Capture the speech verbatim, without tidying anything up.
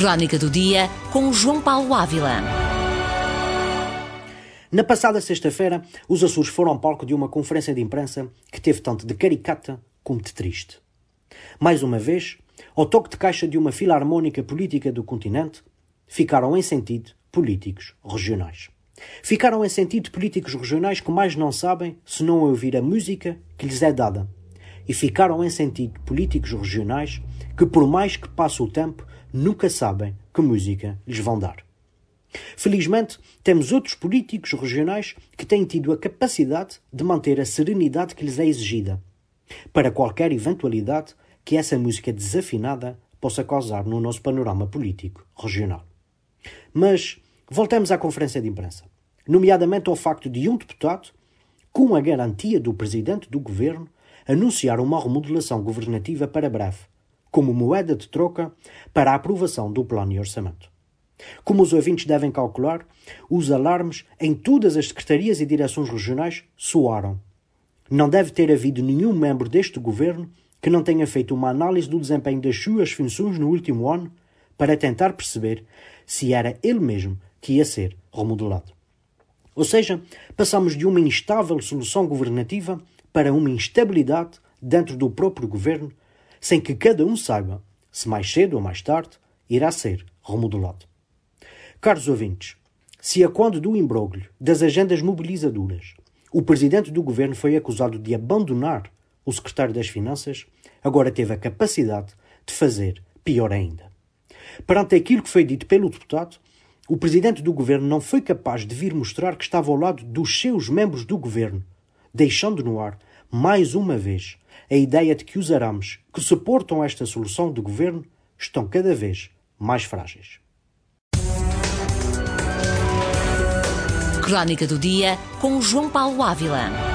Crónica do Dia, com João Paulo Ávila. Na passada sexta-feira, os Açores foram palco de uma conferência de imprensa que teve tanto de caricata como de triste. Mais uma vez, ao toque de caixa de uma filarmónica política do continente, ficaram em sentido políticos regionais. Ficaram em sentido políticos regionais que mais não sabem se não ouvir a música que lhes é dada. E ficaram em sentido políticos regionais que, por mais que passe o tempo, nunca sabem que música lhes vão dar. Felizmente, temos outros políticos regionais que têm tido a capacidade de manter a serenidade que lhes é exigida, para qualquer eventualidade que essa música desafinada possa causar no nosso panorama político regional. Mas voltemos à conferência de imprensa, nomeadamente ao facto de um deputado, com a garantia do presidente do governo, anunciar uma remodelação governativa para breve, como moeda de troca para a aprovação do plano e orçamento. Como os ouvintes devem calcular, os alarmes em todas as secretarias e direções regionais soaram. Não deve ter havido nenhum membro deste governo que não tenha feito uma análise do desempenho das suas funções no último ano para tentar perceber se era ele mesmo que ia ser remodelado. Ou seja, passamos de uma instável solução governativa para uma instabilidade dentro do próprio governo, sem que cada um saiba se mais cedo ou mais tarde irá ser remodelado. Caros ouvintes, se a quando do imbróglio das agendas mobilizadoras o presidente do governo foi acusado de abandonar o secretário das Finanças, agora teve a capacidade de fazer pior ainda. Perante aquilo que foi dito pelo deputado, o presidente do governo não foi capaz de vir mostrar que estava ao lado dos seus membros do governo, deixando no ar, mais uma vez, a ideia de que os arames que suportam esta solução do governo estão cada vez mais frágeis. Crónica do Dia, com João Paulo Ávila.